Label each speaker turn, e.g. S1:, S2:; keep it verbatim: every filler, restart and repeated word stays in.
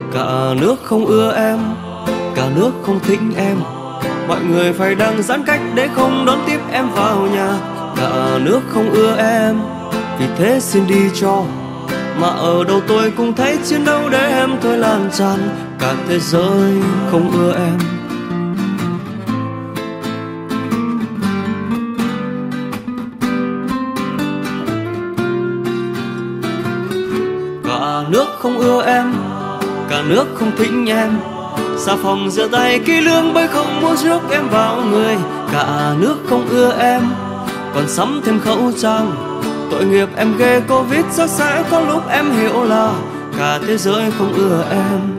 S1: Cả nước không ưa em, cả nước không thích em. Mọi người phải đang giãn cách để không đón tiếp em vào nhà. Cả nước không ưa em, vì thế xin đi cho. Mà ở đâu tôi cũng thấy chiến đấu để em thôi lan tràn. Cả thế giới không ưa em. Cả nước không ưa em, cả nước không thích em. Xà phòng rửa tay kỹ lưỡng bởi không muốn rước em vào người. Cả nước không ưa em, còn sắm thêm khẩu trang. Tội nghiệp em ghê Covid, chắc sẽ có lúc em hiểu là cả thế giới không ưa em.